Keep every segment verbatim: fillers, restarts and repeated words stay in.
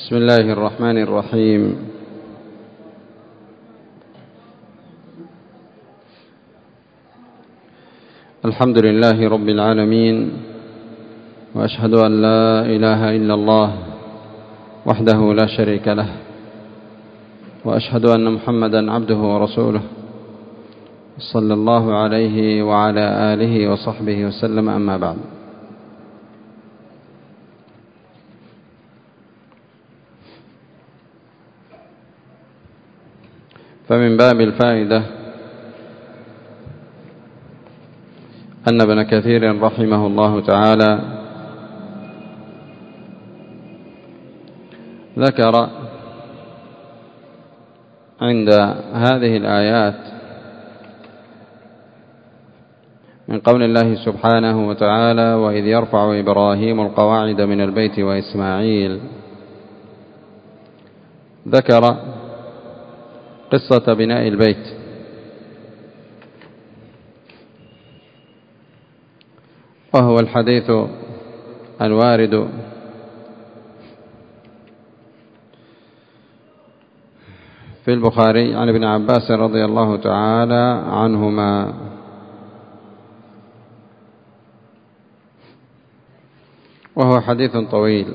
بسم الله الرحمن الرحيم. الحمد لله رب العالمين، وأشهد أن لا إله إلا الله وحده لا شريك له، وأشهد أن محمدا عبده ورسوله صلى الله عليه وعلى آله وصحبه وسلم. أما بعد، فمن باب الفائدة أن ابن كثير رحمه الله تعالى ذكر عند هذه الآيات من قول الله سبحانه وتعالى: وإذ يرفع إبراهيم القواعد من البيت وإسماعيل، ذكر قصة بناء البيت، وهو الحديث الوارد في البخاري عن ابن عباس رضي الله تعالى عنهما، وهو حديث طويل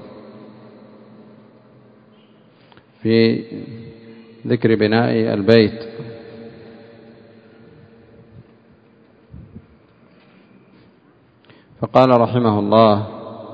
في ذكر بناء البيت. فقال رحمه الله: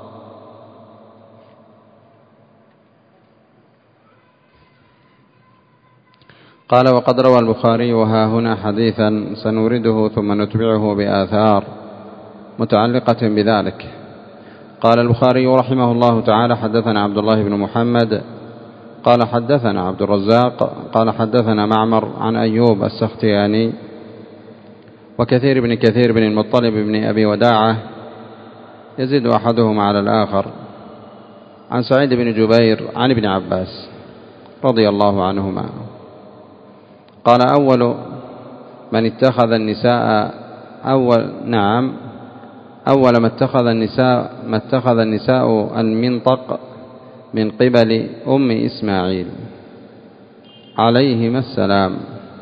قال: وقد روى البخاري وها هنا حديثا سنورده ثم نتبعه بآثار متعلقة بذلك. قال البخاري رحمه الله تعالى: حدثنا عبد الله بن محمد قال حدثنا عبد الرزاق قال حدثنا معمر عن أيوب السختياني وكثير بن كثير بن المطلب بن أبي وداعة، يزيد أحدهما على الآخر، عن سعيد بن جبير عن ابن عباس رضي الله عنهما قال: أول من اتخذ النساء أول نعم أول ما اتخذ النساء ما اتخذ النساء المنطق من قبل أم إسماعيل عليهما السلام.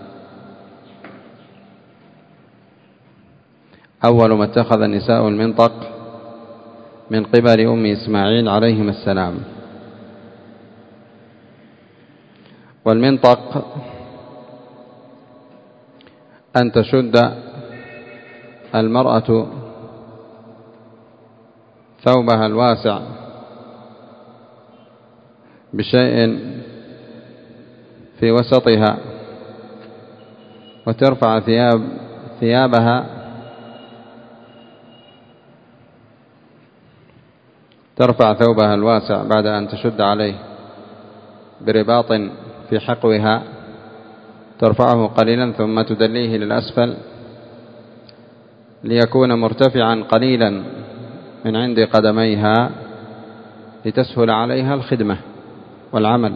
أول ما اتخذ النساء المنطق من قبل أم إسماعيل عليهما السلام. والمنطق أن تشد المرأة ثوبها الواسع بشيء في وسطها وترفع ثياب ثيابها ترفع ثوبها الواسع بعد أن تشد عليه برباط في حقوها، ترفعه قليلا ثم تدليه للأسفل ليكون مرتفعا قليلا من عند قدميها لتسهل عليها الخدمة والعمل.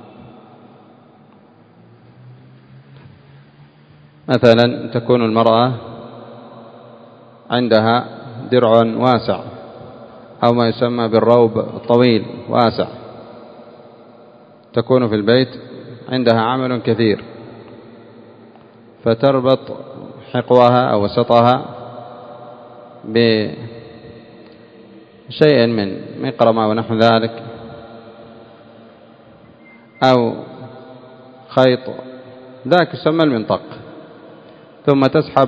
مثلا تكون المرأة عندها درع واسع أو ما يسمى بالروب الطويل واسع، تكون في البيت عندها عمل كثير، فتربط حقوها أو وسطها بشيء من مقرمة ونحو ذلك أو خيط، ذاك يسمى المنطق، ثم تسحب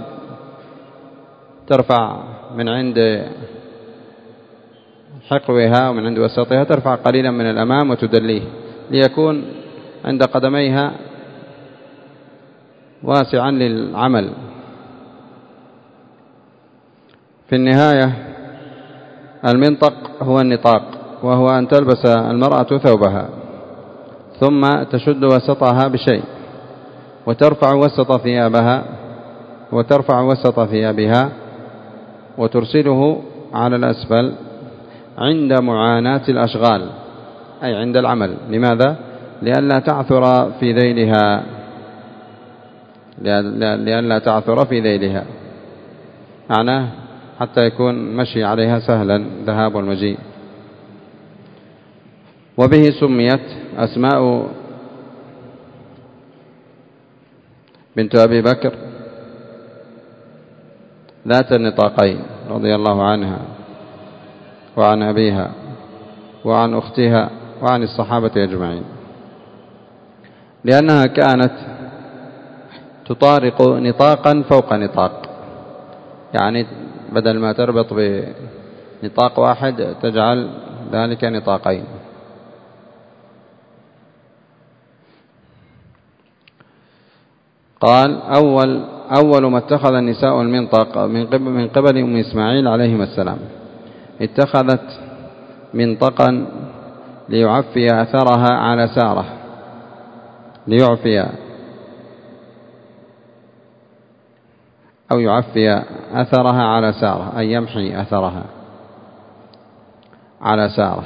ترفع من عند حقوها ومن عند وسطها، ترفع قليلا من الأمام وتدليه ليكون عند قدميها واسعا للعمل. في النهاية المنطق هو النطاق، وهو أن تلبس المرأة ثوبها ثم تشد وسطها بشيء وترفع وسط ثيابها وترفع وسط ثيابها وترسله على الأسفل عند معاناة الأشغال، أي عند العمل. لماذا؟ لئلا تعثر في ذيلها لئلا تعثر في ذيلها معناه حتى يكون مشي عليها سهلا، ذهاب والمجيء. وبه سميت أسماء بنت أبي بكر ذات النطاقين رضي الله عنها وعن أبيها وعن أختها وعن الصحابة أجمعين، لأنها كانت تطارق نطاقا فوق نطاق، يعني بدل ما تربط بنطاق واحد تجعل ذلك نطاقين. قال أول أول ما اتخذ النساء المنطق من قبل من قبل أم إسماعيل عليهما السلام، اتخذت منطقا ليعفي أثرها على سارة، ليعفي أو يعفي أثرها على سارة، أي يمحي أثرها على سارة.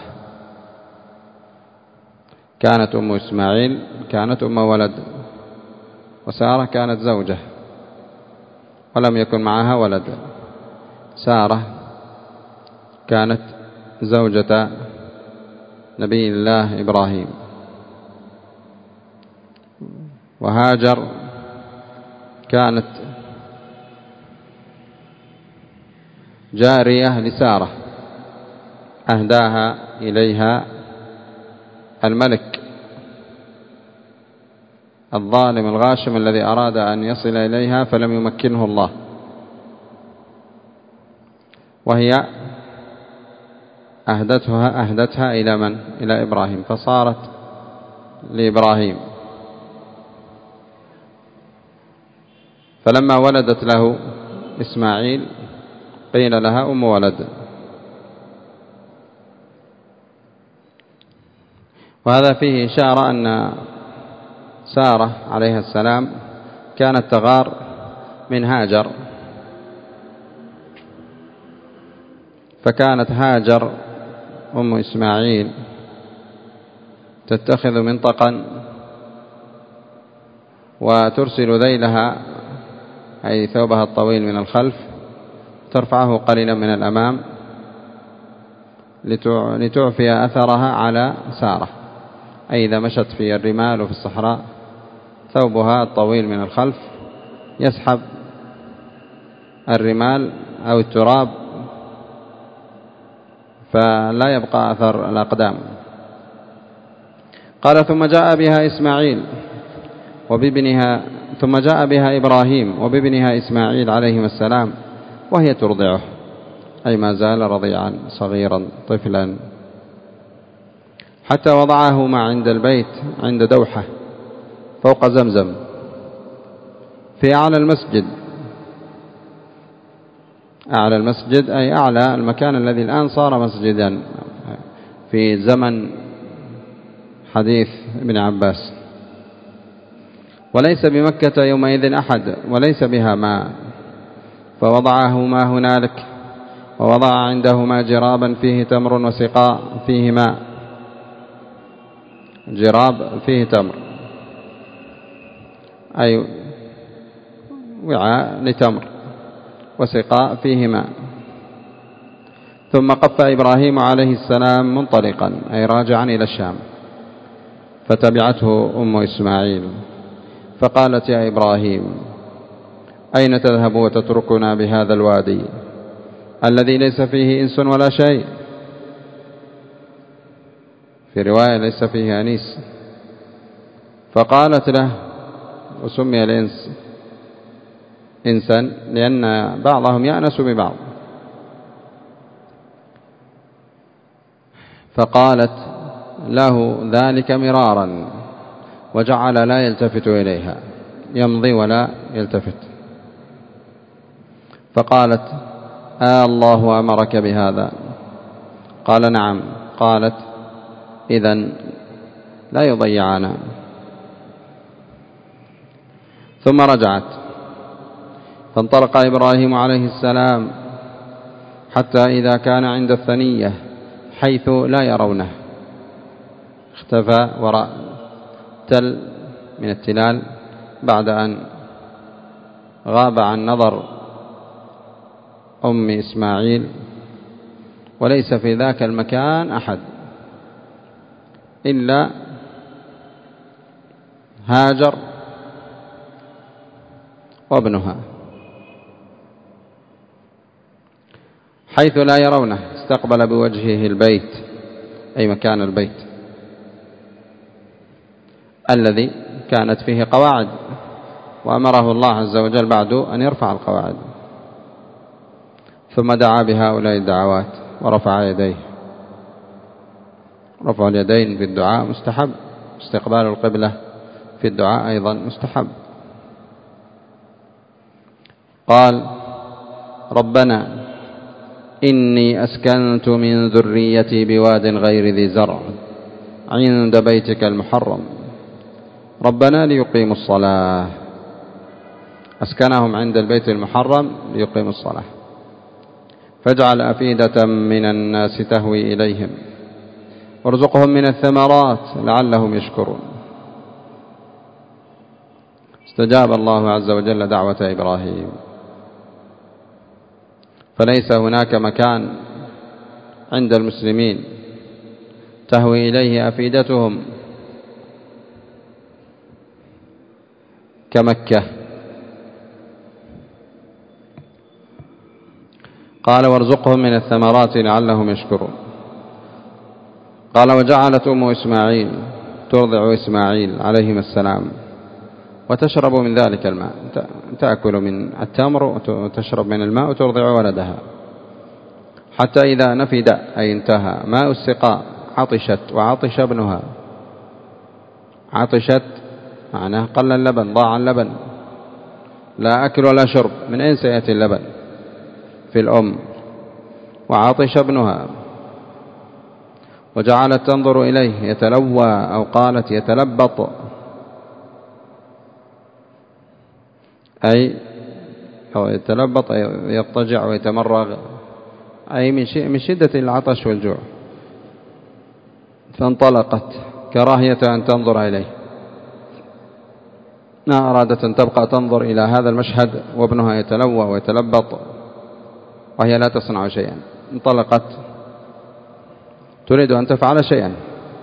كانت أم إسماعيل كانت أم ولد، وسارة كانت زوجة ولم يكن معها ولد. سارة كانت زوجة نبي الله إبراهيم، وهاجر كانت جارية لسارة أهداها إليها الملك الظالم الغاشم الذي أراد أن يصل إليها فلم يمكنه الله، وهي أهدتها أهدتها إلى من؟ إلى إبراهيم، فصارت لإبراهيم. فلما ولدت له إسماعيل قيل لها أم ولد. وهذا فيه إشارة أن سارة عليها السلام كانت تغار من هاجر، فكانت هاجر أم إسماعيل تتخذ منطقا وترسل ذيلها أي ثوبها الطويل من الخلف، ترفعه قليلا من الأمام لتعفي أثرها على سارة، أي إذا مشت في الرمال وفي الصحراء ثوبها الطويل من الخلف يسحب الرمال أو التراب فلا يبقى أثر الأقدام. قال ثم جاء بها إسماعيل وبابنها ثم جاء بها إبراهيم وبابنها إسماعيل عليهما السلام وهي ترضعه، أي ما زال رضيعا صغيرا طفلا، حتى وضعهما عند البيت عند دوحة فوق زمزم في أعلى المسجد. أعلى المسجد أي أعلى المكان الذي الآن صار مسجدا في زمن حديث ابن عباس. وليس بمكة يومئذ أحد وليس بها ماء، فوضعهما هنالك، ووضع عندهما جرابا فيه تمر وسقاء فيه ماء، جراب فيه تمر أي وعاء لتمر، وسقاء فيه ماء. ثم قف إبراهيم عليه السلام منطلقا أي راجعا إلى الشام، فتبعته أم إسماعيل فقالت يا إبراهيم أين تذهب وتتركنا بهذا الوادي الذي ليس فيه إنس ولا شيء؟ في رواية ليس فيه أنيس. فقالت له، وسمي الإنس إنسا لأن بعضهم يأنس ببعض، فقالت له ذلك مرارا وجعل لا يلتفت إليها، يمضي ولا يلتفت. فقالت آه الله أمرك بهذا؟ قال نعم. قالت إذن لا يضيعنا. ثم رجعت، فانطلق إبراهيم عليه السلام حتى إذا كان عند الثنية حيث لا يرونه اختفى وراء تل من التلال بعد أن غاب عن نظر أم إسماعيل، وليس في ذاك المكان أحد، إلا هاجر وابنها، حيث لا يرونه استقبل بوجهه البيت، أي مكان البيت الذي كانت فيه قواعد، وأمره الله عز وجل بعد أن يرفع القواعد، ثم دعا بهؤلاء الدعوات ورفع يديه. رفع اليدين في الدعاء مستحب، استقبال القبلة في الدعاء أيضا مستحب. قال: ربنا إني أسكنت من ذريتي بواد غير ذي زرع عند بيتك المحرم ربنا ليقيموا الصلاة. أسكنهم عند البيت المحرم ليقيموا الصلاة، فاجعل أفئدة من الناس تهوي إليهم وارزقهم من الثمرات لعلهم يشكرون. استجاب الله عز وجل دعوة إبراهيم، فليس هناك مكان عند المسلمين تهوي إليه أفئدتهم كمكة. قال: وارزقهم من الثمرات لعلهم يشكرون. قال: وجعلت أم إسماعيل ترضع إسماعيل عليهما السلام وتشرب من ذلك الماء، تأكل من التمر وتشرب من الماء وترضع ولدها، حتى إذا نفد أي انتهى ماء السقاء عطشت وعطش ابنها. عطشت معناه قل اللبن، ضاع اللبن، لا أكل ولا شرب، من أين سيأتي اللبن في الأم؟ وعطش ابنها، وجعلت تنظر إليه يتلوى، أو قالت يتلبط، أي أو يتلبط أي يضطجع ويتمرغ، أي من شدة العطش والجوع، فانطلقت كراهية أن تنظر إليه، ما أرادت أن تبقى تنظر إلى هذا المشهد وابنها يتلوى ويتلبط وهي لا تصنع شيئا. انطلقت تريد أن تفعل شيئا،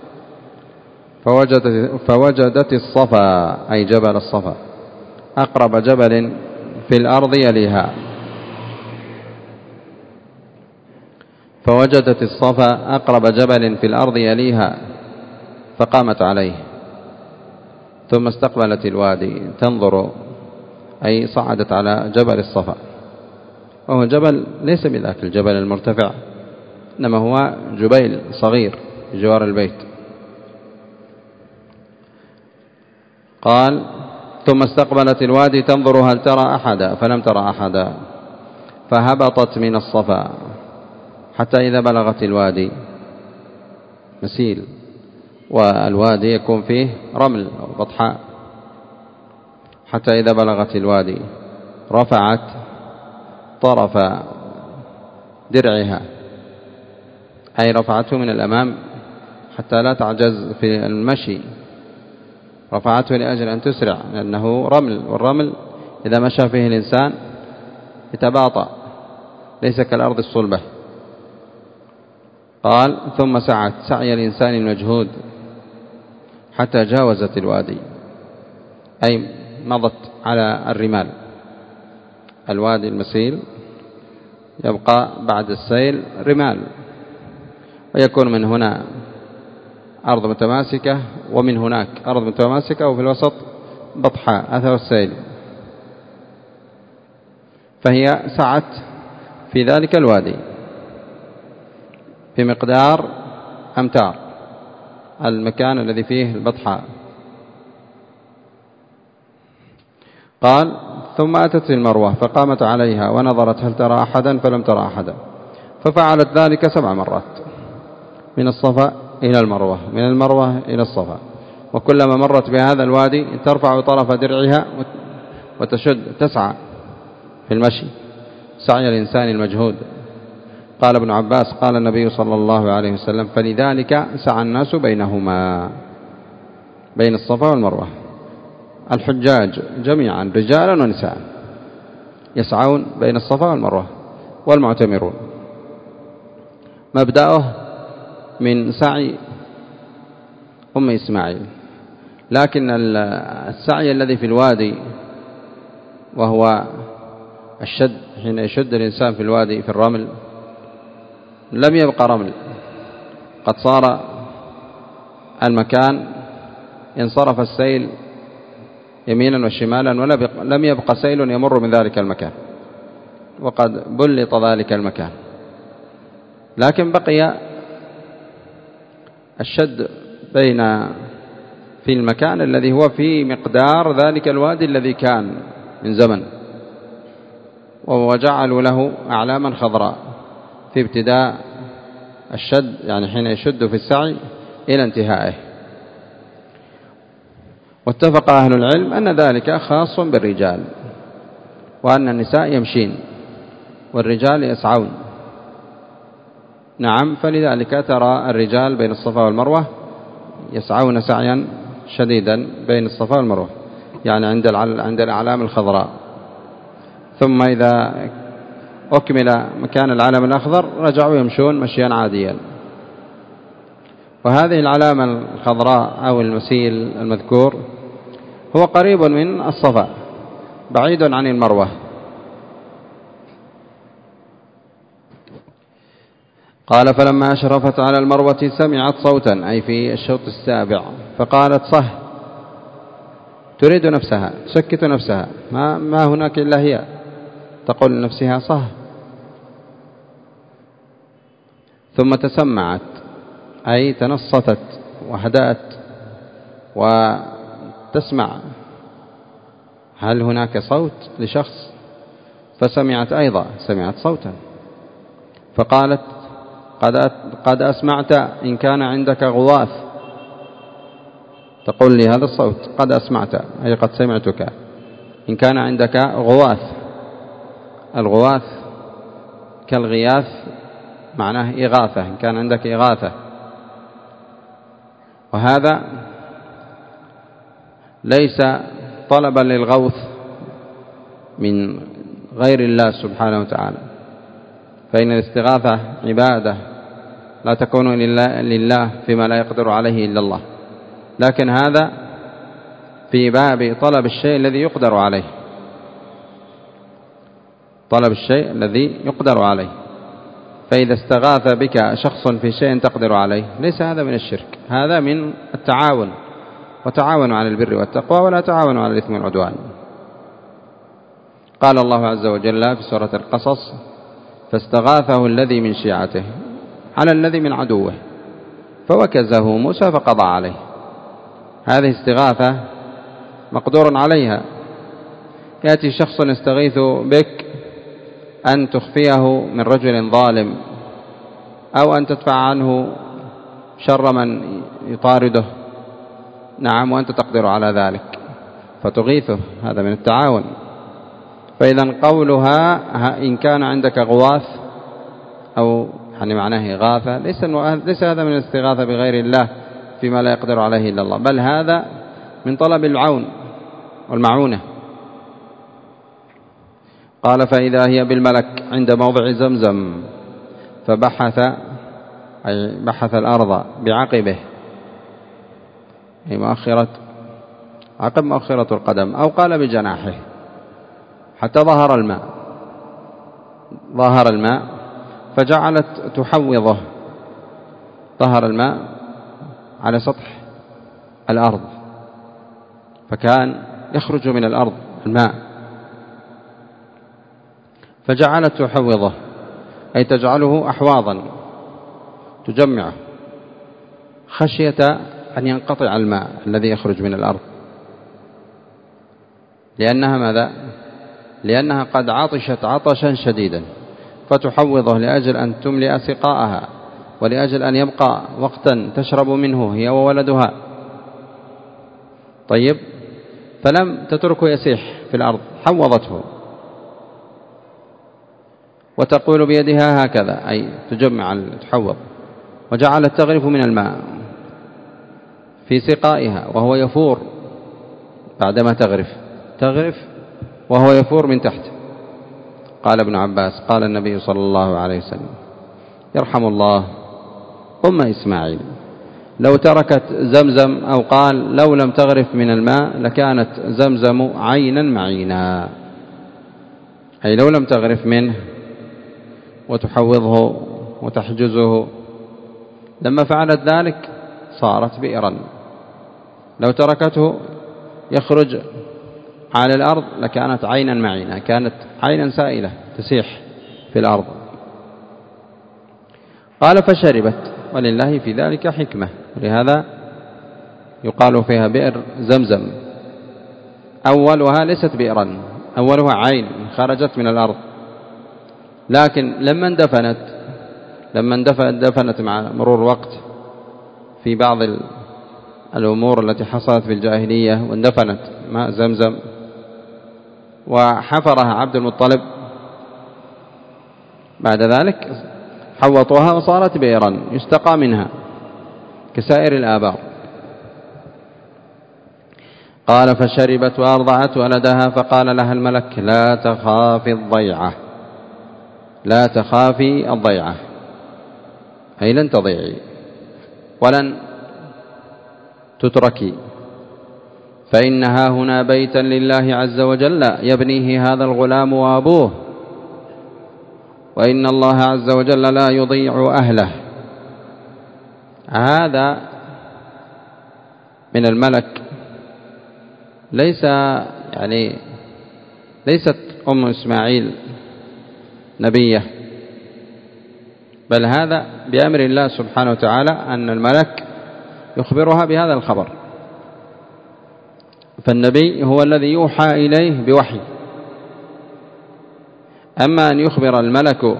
فوجدت, فوجدت الصفا أي جبل الصفا أقرب جبل في الأرض يليها، فوجدت الصفا أقرب جبل في الأرض يليها فقامت عليه، ثم استقبلت الوادي تنظر، أي صعدت على جبل الصفا، وهو جبل ليس بذاك الجبل المرتفع، إنما هو جبيل صغير بجوار البيت. قال: ثم استقبلت الوادي تنظر هل ترى أحدا، فلم ترى أحدا، فهبطت من الصفا حتى إذا بلغت الوادي، مسيل، والوادي يكون فيه رمل أو بطحاء، حتى إذا بلغت الوادي رفعت طرف درعها، أي رفعته من الأمام حتى لا تعجز في المشي، رفعته لأجل أن تسرع، لأنه رمل، والرمل إذا مشى فيه الإنسان يتباطأ، ليس كالأرض الصلبة. قال: ثم سعت سعي الإنسان المجهود حتى جاوزت الوادي، أي مضت على الرمال. الوادي المسيل يبقى بعد السيل رمال، ويكون من هنا أرض متماسكة ومن هناك أرض متماسكة، وفي الوسط بطحاء أثر السيل، فهي سعت في ذلك الوادي بمقدار أمتار المكان الذي فيه البطحاء. قال: ثم أتت المروة فقامت عليها ونظرت هل ترى أحدا، فلم ترى أحدا، ففعلت ذلك سبع مرات، من الصفا إلى المروة، من المروة إلى الصفا، وكلما مرت بهذا الوادي ترفع طرف درعها وتشد، تسعى في المشي سعي الإنسان المجهود. قال ابن عباس: قال النبي صلى الله عليه وسلم: فلذلك سعى الناس بينهما، بين الصفا والمروة، الحجاج جميعا رجالا ونساء يسعون بين الصفا والمروة، والمعتمرون مبدأه من سعي أم إسماعيل. لكن السعي الذي في الوادي وهو الشد، حين يشد الإنسان في الوادي في الرمل لم يبقى رمل، قد صار المكان انصرف السيل يمينا وشمالا ولم يبقى سيل يمر من ذلك المكان، وقد بلط ذلك المكان، لكن بقي الشد بين في المكان الذي هو في مقدار ذلك الوادي الذي كان من زمن، وجعلوا له أعلاما خضراء في ابتداء الشد، يعني حين يشد في السعي إلى انتهائه. واتفق أهل العلم أن ذلك خاص بالرجال، وأن النساء يمشين والرجال يسعون. نعم، فلذلك ترى الرجال بين الصفا والمروة يسعون سعيا شديدا بين الصفا والمروة، يعني عند عند الأعلام الخضراء، ثم إذا أكمل مكان العلم الأخضر رجعوا يمشون مشيا عاديا. وهذه العلامة الخضراء أو المسيل المذكور هو قريب من الصفا بعيد عن المروة. قال: فلما أشرفت على المروة سمعت صوتا، أي في الشوط السابع، فقالت: صه، تريد نفسها، تسكت نفسها، ما, ما هناك إلا هي، تقول لنفسها صه. ثم تسمعت، أي تنصتت وهدأت وتسمع هل هناك صوت لشخص، فسمعت أيضا، سمعت صوتا، فقالت: قد قد أسمعت إن كان عندك غواث. تقول لي هذا الصوت قد أسمعت، أي قد سمعتك، إن كان عندك غواث. الغواث كالغياث، معناه إغاثة، إن كان عندك إغاثة. وهذا ليس طلبا للغوث من غير الله سبحانه وتعالى، فإن الاستغاثة عبادة لا تكون لله فيما لا يقدر عليه إلا الله، لكن هذا في باب طلب الشيء الذي يقدر عليه، طلب الشيء الذي يقدر عليه. فإذا استغاث بك شخص في شيء تقدر عليه ليس هذا من الشرك، هذا من التعاون، وتعاونوا على البر والتقوى ولا تعاونوا على الإثم والعدوان. قال الله عز وجل في سورة القصص: فاستغاثه الذي من شيعته على الذي من عدوه فوكزه موسى فقضى عليه. هذه استغاثة مقدور عليها. يأتي شخص يستغيث بك أن تخفيه من رجل ظالم، أو أن تدفع عنه شر من يطارده، نعم، وأنت تقدر على ذلك فتغيثه، هذا من التعاون. فإذا قولها إن كان عندك غواث أو يعني معناه إغاثة ليس ليس هذا من الاستغاثة بغير الله فيما لا يقدر عليه إلا الله، بل هذا من طلب العون والمعونة. قال: فإذا هي بالملك عند موضع زمزم فبحث، أي بحث الأرض بعقبه، أي مؤخرة عقب مؤخرة القدم، أو قال بجناحه، حتى ظهر الماء، ظهر الماء فجعلت تحوضه، ظهر الماء على سطح الأرض، فكان يخرج من الأرض الماء، فجعلت تحوضه، أي تجعله أحواضا تجمعه، خشية أن ينقطع الماء الذي يخرج من الأرض، لأنها ماذا؟ لأنها قد عطشت عطشا شديدا، فتحوضه لأجل أن تملئ سقاءها، ولأجل أن يبقى وقتا تشرب منه هي وولدها. طيب، فلم تتركه يسيح في الأرض، حوضته، وتقول بيدها هكذا، أي تجمع تحوض، وجعلت تغرف من الماء في سقائها وهو يفور بعدما تغرف، تغرف وهو يفور من تحت. قال ابن عباس: قال النبي صلى الله عليه وسلم: يرحم الله أم إسماعيل، لو تركت زمزم أو قال لو لم تغرف من الماء لكانت زمزم عينا معينا، أي لو لم تغرف منه وتحوضه وتحجزه لما فعلت ذلك صارت بئرا، لو تركته يخرج على الأرض لكانت عينا معينا، كانت عينا سائلة تسيح في الأرض. قال فشربت، ولله في ذلك حكمة، ولهذا يقال فيها بئر زمزم. أولها ليست بئرا، أولها عين خرجت من الأرض، لكن لما اندفنت لما اندفنت دفنت مع مرور الوقت في بعض الأمور التي حصلت في الجاهلية، واندفنت ماء زمزم وحفرها عبد المطلب بعد ذلك حوطوها وصارت بئرا يستقى منها كسائر الآبار. قال فشربت وأرضعت ولدها، فقال لها الملك لا تخافي الضيعة، لا تخافي الضيعة، أي لن تضيعي ولن تتركي، فإنها هنا بيتا لله عز وجل يبنيه هذا الغلام وأبوه، وإن الله عز وجل لا يضيع أهله. هذا من الملك، ليس يعني ليست أم إسماعيل نبية، بل هذا بأمر الله سبحانه وتعالى أن الملك يخبرها بهذا الخبر، فالنبي هو الذي يوحى إليه بوحي. أما أن يخبر الملك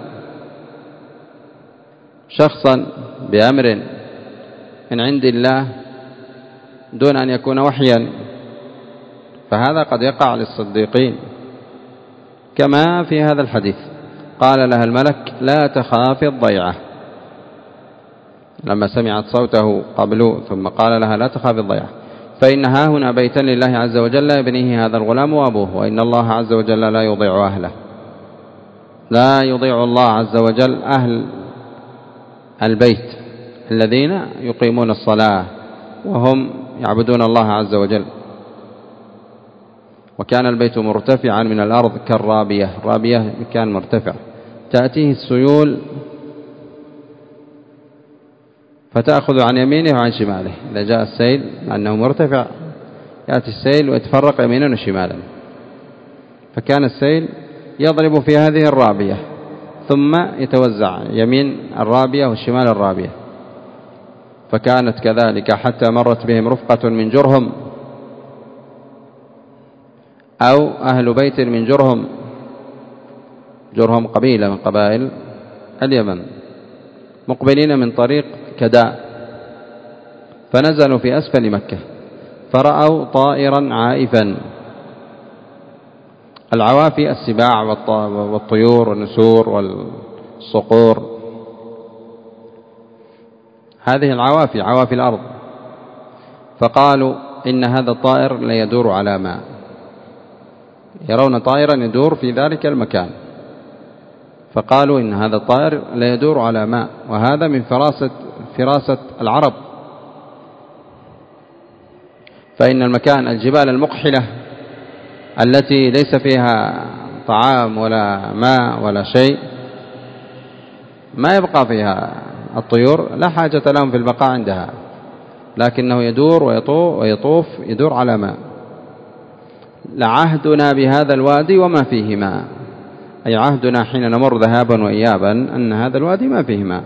شخصا بأمر من عند الله دون أن يكون وحيا، فهذا قد يقع للصديقين، كما في هذا الحديث قال لها الملك لا تخافي الضيعة لما سمعت صوته قبل، ثم قال لها لا تخافي الضيعة، فإنها هنا بيتا لله عز وجل يبنيه هذا الغلام وأبوه، وإن الله عز وجل لا يضيع أهله، لا يضيع الله عز وجل أهل البيت الذين يقيمون الصلاة وهم يعبدون الله عز وجل. وكان البيت مرتفعا من الأرض كالرابية، الرابية مكان مرتفع تأتيه السيول فتأخذ عن يمينه وعن شماله، إذا جاء السيل مع أنه مرتفع يأتي السيل ويتفرق يمينا وشمالا، فكان السيل يضرب في هذه الرابية ثم يتوزع يمين الرابية وشمال الرابية، فكانت كذلك حتى مرت بهم رفقة من جرهم أو أهل بيت من جرهم، جرهم قبيلة من قبائل اليمن مقبلين من طريق كداء، فنزلوا في أسفل مكة فرأوا طائرا عائفا. العوافي السباع والطيور والنسور والصقور، هذه العوافي عوافي الأرض، فقالوا إن هذا الطائر لا يدور على ماء، يرون طائرا يدور في ذلك المكان، فقالوا إن هذا الطائر لا يدور على ماء، وهذا من فراسة فراسة العرب، فإن المكان الجبال المقحلة التي ليس فيها طعام ولا ماء ولا شيء ما يبقى فيها الطيور، لا حاجة لهم في البقاء عندها، لكنه يدور ويطوف يدور على ماء. لعهدنا بهذا الوادي وما فيه ماء، أي عهدنا حين نمر ذهابا وإيابا أن هذا الوادي ما فيه ماء.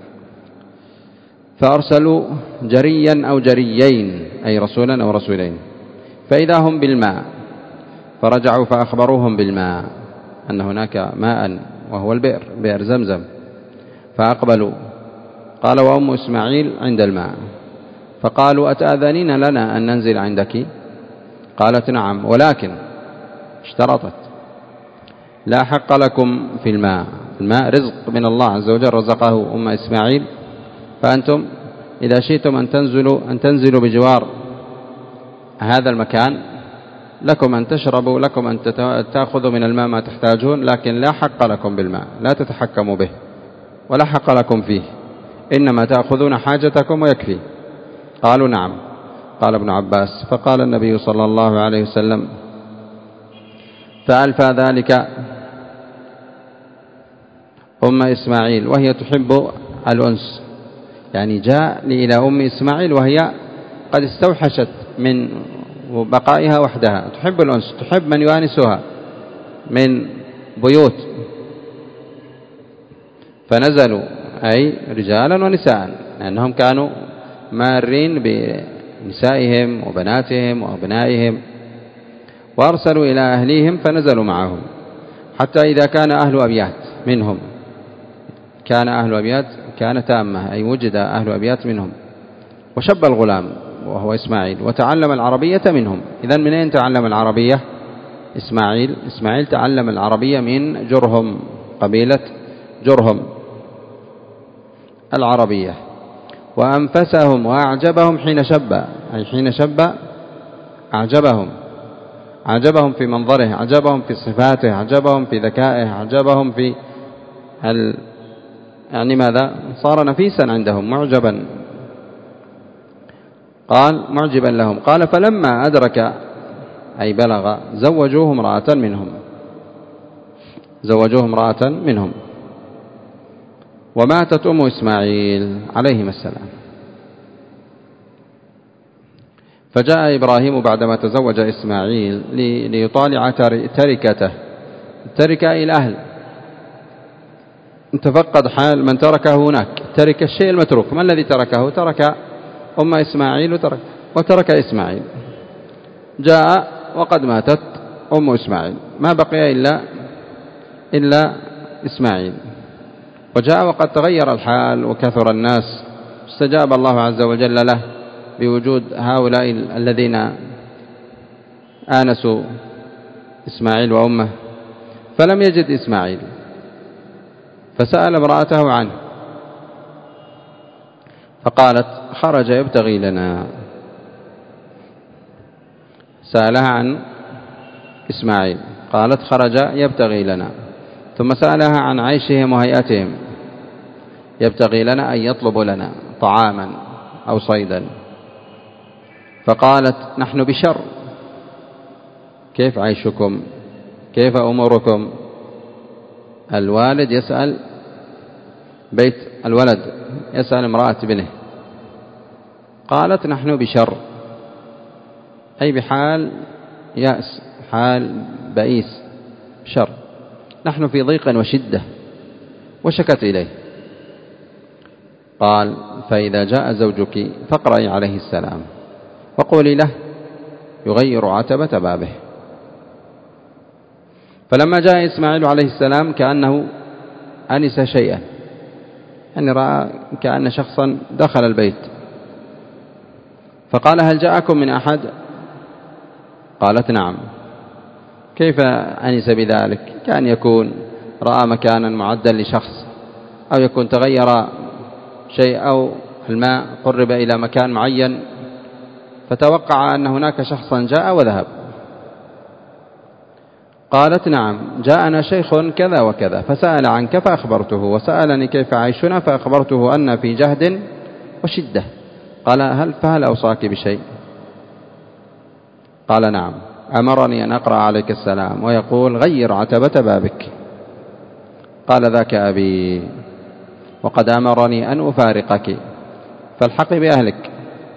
فأرسلوا جريا أو جريين، أي رسولا أو رسولين، فإذا هم بالماء، فرجعوا فأخبروهم بالماء أن هناك ماء وهو البئر، بئر زمزم، فأقبلوا. قال وأم إسماعيل عند الماء، فقالوا أتأذنين لنا أن ننزل عندك؟ قالت نعم، ولكن اشترطت لا حق لكم في الماء، الماء رزق من الله عز وجل رزقه أم إسماعيل، فأنتم إذا شئتم أن تنزلوا أن تنزلوا بجوار هذا المكان لكم أن تشربوا، لكم أن تأخذوا من الماء ما تحتاجون، لكن لا حق لكم بالماء، لا تتحكموا به ولا حق لكم فيه، إنما تأخذون حاجتكم ويكفي. قالوا نعم. قال ابن عباس: فقال النبي صلى الله عليه وسلم: فألفى ذلك أم إسماعيل وهي تحب الأنس، يعني جاء إلى أم إسماعيل وهي قد استوحشت من بقائها وحدها، تحب الأنس، تحب من يؤانسها من بيوت، فنزلوا أي رجالا ونساء، لأنهم كانوا مارين بنسائهم وبناتهم وأبنائهم، وأرسلوا إلى أهليهم فنزلوا معهم، حتى إذا كان أهل أبيات منهم، كان أهل أبيات كان تامة، أي وجد أهل أبيات منهم، وشب الغلام وهو إسماعيل وتعلم العربية منهم. إذن من أين تعلم العربية؟ إسماعيل إسماعيل تعلم العربية من جرهم، قبيلة جرهم العربية. وأنفسهم وأعجبهم حين شب، أي حين شب أعجبهم، أعجبهم في منظره، أعجبهم في صفاته، أعجبهم في ذكائه، أعجبهم في ال... يعني ماذا؟ صار نفيسا عندهم، معجبا. قال: معجبا لهم. قال: فلما أدرك أي بلغ زوجوه امرأة منهم، زوجوه امرأة منهم. وماتت أم إسماعيل عليهم السلام، فجاء إبراهيم بعدما تزوج إسماعيل ليطالع تركته، التركة إلى الأهل، تفقد حال من تركه هناك، ترك الشيء المتروك. ما الذي تركه؟ ترك أم إسماعيل وترك, وترك إسماعيل. جاء وقد ماتت أم إسماعيل، ما بقي إلا, إلا إسماعيل. وجاء وقد تغير الحال وكثر الناس، استجاب الله عز وجل له بوجود هؤلاء الذين آنسوا إسماعيل وأمه، فلم يجد إسماعيل، فسأل امرأته عنه، فقالت: خرج يبتغي لنا. سألها عن إسماعيل، قالت: خرج يبتغي لنا. ثم سألها عن عيشهم وهيئتهم، يبتغي لنا أن يطلب لنا طعاما أو صيدا، فقالت: نحن بشر، كيف عيشكم؟ كيف أموركم؟ الوالد يسأل بيت الولد، يسأل امرأة ابنه. قالت: نحن بشر، أي بحال يأس، حال بئيس، شر، نحن في ضيق وشدة. وشكت إليه. قال: فإذا جاء زوجك فاقرأي عليه السلام وقولي له يغير عتبة بابه. فلما جاء إسماعيل عليه السلام كأنه أنس شيئا، يعني رأى كأن شخصا دخل البيت، فقال: هل جاءكم من أحد؟ قالت: نعم. كيف أنس بذلك؟ كان يكون رأى مكانا معدا لشخص، أو يكون تغير شيء، أو الماء قرب إلى مكان معين فتوقع أن هناك شخصا جاء وذهب. قالت: نعم، جاءنا شيخ كذا وكذا، فسأل عنك فأخبرته، وسألني كيف عيشنا فأخبرته أن في جهد وشدة. قال: هل فهل أوصاك بشيء؟ قال: نعم، أمرني أن أقرأ عليك السلام ويقول غير عتبة بابك. قال: ذاك أبي، وقد أمرني أن أفارقك، فالحقي بأهلك،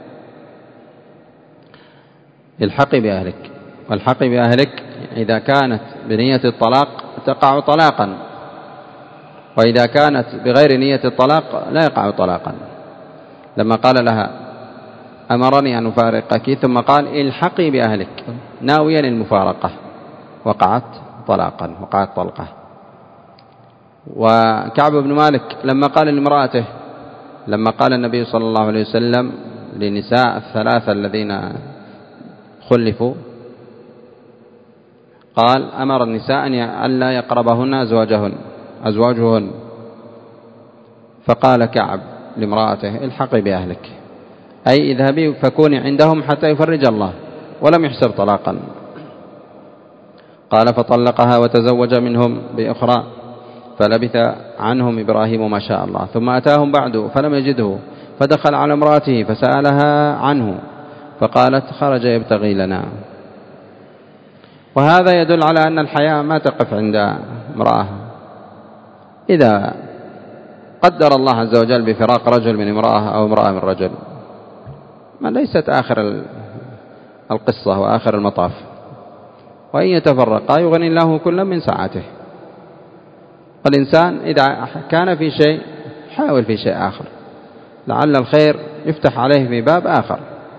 الحقي بأهلك. والحقي بأهلك إذا كانت بنية الطلاق تقع طلاقا، وإذا كانت بغير نية الطلاق لا يقع طلاقا. لما قال لها أمرني أن أفارقك ثم قال الحقي بأهلك ناويا المفارقة، وقعت طلاقا، وقعت طلقة. وكعب بن مالك لما قال لامرأته، لما قال النبي صلى الله عليه وسلم لنساء الثلاثة الذين خلفوا، قال أمر النساء أن لا يقربهن أزواجهن أزواجهن فقال كعب لامرأته الحقي بأهلك، أي اذهبي فكوني عندهم حتى يفرج الله، ولم يحسب طلاقا. قال فطلقها وتزوج منهم بأخرى، فلبث عنهم إبراهيم ما شاء الله، ثم أتاهم بعد فلم يجده، فدخل على امرأته فسألها عنه فقالت خرج يبتغي لنا. وهذا يدل على أن الحياة ما تقف عند امرأة. إذا قدر الله عز وجل بفراق رجل من امرأة أو امرأة من رجل ما ليست آخر القصة وآخر المطاف، وإن يتفرقا يغني الله كلا من سعته. والإنسان إذا كان في شيء حاول في شيء آخر لعل الخير يفتح عليه في باب آخر.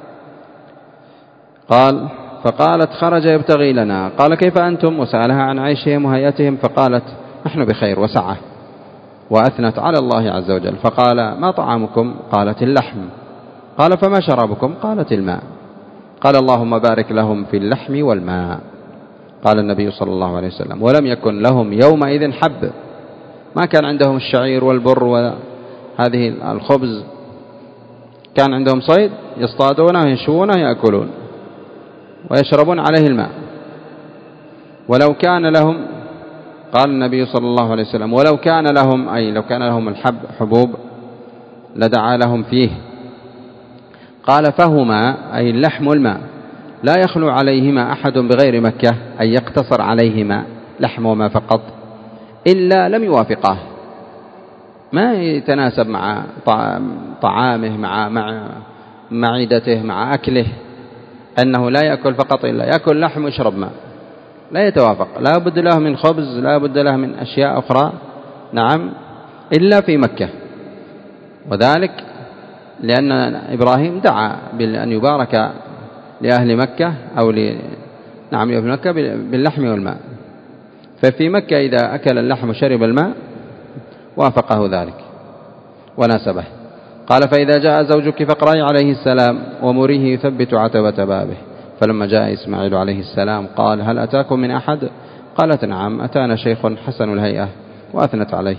قال فقالت خرج يبتغي لنا. قال كيف أنتم؟ وسألها عن عيشهم وهيئتهم فقالت نحن بخير وسعة، وأثنت على الله عز وجل. فقال ما طعامكم؟ قالت اللحم. قال فما شرابكم؟ قالت الماء. قال اللهم بارك لهم في اللحم والماء. قال النبي صلى الله عليه وسلم ولم يكن لهم يومئذ حب، ما كان عندهم الشعير والبر وهذه الخبز، كان عندهم صيد يصطادونه يشوونه يأكلون ويشربون عليه الماء. ولو كان لهم، قال النبي صلى الله عليه وسلم ولو كان لهم، أي لو كان لهم الحب حبوب لدعا لهم فيه. قال فهما أي اللحم والماء لا يخلو عليهما أحد بغير مكة، أي يقتصر عليهما لحم وما فقط، إلا لم يوافقاه، ما يتناسب مع طعامه مع مع معدته مع أكله، أنه لا يأكل فقط إلا يأكل لحم ويشرب ماء، لا يتوافق، لا بد له من خبز، لا بد له من أشياء أخرى، نعم، إلا في مكة. وذلك لأن إبراهيم دعا بأن يبارك لأهل مكة أو ل... نعم لأهل مكة باللحم والماء، ففي مكة إذا أكل اللحم وشرب الماء وافقه ذلك وناسبه. قال فإذا جاء زوجك فاقرأي عليه السلام ومريه يثبت عتبة بابه. فلما جاء إسماعيل عليه السلام قال هل أتاكم من أحد؟ قالت نعم أتانا شيخ حسن الهيئة، وأثنت عليه.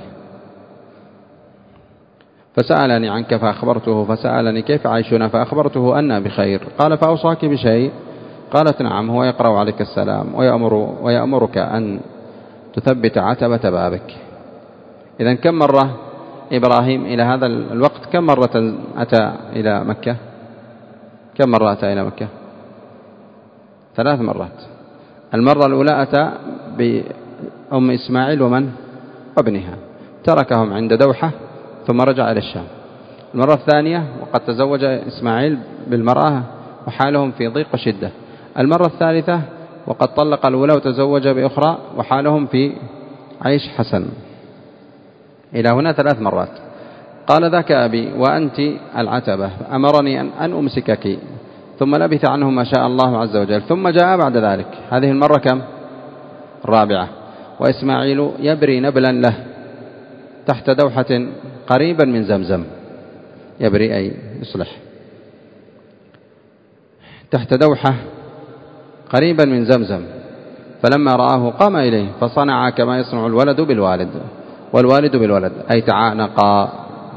فسألني عنك فأخبرته، فسألني كيف عيشنا فأخبرته أنا بخير. قال فأوصاك بشيء؟ قالت نعم هو يقرأ عليك السلام ويأمر ويأمرك أن تثبت عتبة بابك. إذن كم مرة إبراهيم إلى هذا الوقت كم مرة أتى إلى مكة؟ كم مرة أتى إلى مكة؟ ثلاث مرات. المرة الأولى أتى بأم إسماعيل ومن؟ وابنها، تركهم عند دوحة ثم رجع إلى الشام. المرة الثانية وقد تزوج إسماعيل بالمرأة وحالهم في ضيق وشدة. المرة الثالثة وقد طلق الأولى وتزوج بأخرى وحالهم في عيش حسن. إلى هنا ثلاث مرات. قال ذاك أبي وأنت العتبة، أمرني أن, أن أمسكك، ثم لبث عنه ما شاء الله عز وجل، ثم جاء بعد ذلك. هذه المرة كم؟ الرابعة. وإسماعيل يبري نبلا له تحت دوحة قريبا من زمزم، يبري أي يصلح تحت دوحة قريبا من زمزم. فلما رآه قام إليه فصنع كما يصنع الولد بالوالد والوالد بالولد، أي تعانقا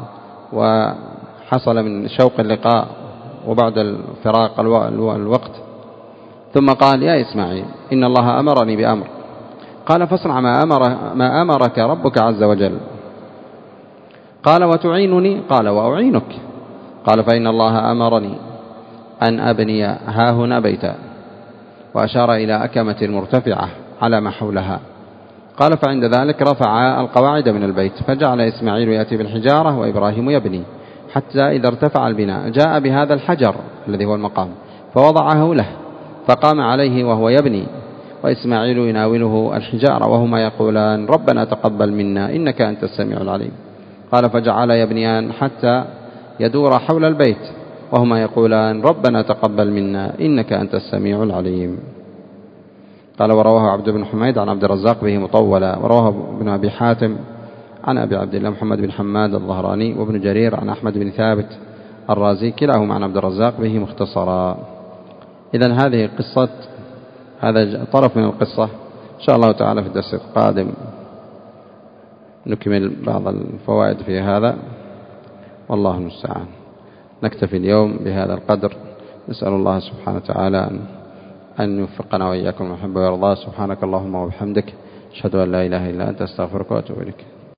وحصل من شوق اللقاء وبعد الفراق الوقت. ثم قال يا إسماعيل إن الله أمرني بأمر. قال فاصنع ما, أمر ما أمرك ربك عز وجل. قال وتعينني؟ قال وأعينك. قال فإن الله أمرني أن أبني هاهنا بيتا، وأشار إلى أكمة المرتفعة على ما حولها. قال فعند ذلك رفع القواعد من البيت، فجعل إسماعيل يأتي بالحجارة وإبراهيم يبني، حتى إذا ارتفع البناء جاء بهذا الحجر الذي هو المقام فوضعه له، فقام عليه وهو يبني، وإسماعيل يناوله الحجارة وهما يقولان ربنا تقبل منا إنك أنت السميع العليم. قال فجعل يبنيان حتى يدور حول البيت وهما يقولان ربنا تقبل منا إنك أنت السميع العليم. قال ورواه عبد بن حميد عن عبد الرزاق به مطولا، ورواه ابن أبي حاتم عن أبي عبد الله محمد بن حماد الظهراني، وابن جرير عن أحمد بن ثابت الرازي، كلاهما عن عبد الرزاق به مختصرا. إذن هذه قصة، هذا طرف من القصة. إن شاء الله تعالى في الدرس القادم نكمل بعض الفوائد في هذا، والله المستعان. نكتفي اليوم بهذا القدر، نسأل الله سبحانه وتعالى أن يوفقنا وإياكم ويحب ويرضى. سبحانك اللهم وبحمدك، أشهد أن لا إله إلا أنت، أستغفرك وأتوب إليك.